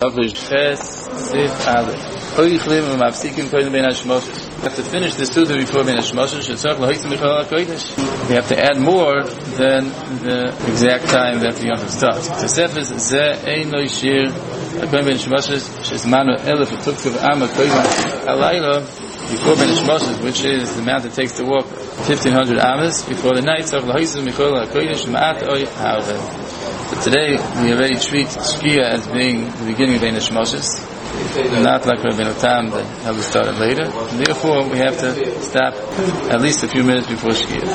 Chodesh Ches Sif Aleph. Oichlim u'mafsikim koydem bein hashmoshes. We have to finish the Suda before bein hashmoshes. We have to add more than the exact time that the Yom Tov starts. Tosefes Zeh Eino Shir Koydem bein hashmoshes Shezmanu Elef U'Tuktiv Amma Koydem Halayla before bein hashmoshes, which is the amount it takes to walk 1,500 amas before the night. So today we already treat Shkia as being the beginning of Bein Hashmoshes, not like Rabbeinu Tam that we started later. And therefore we have to stop at least a few minutes before Shkia.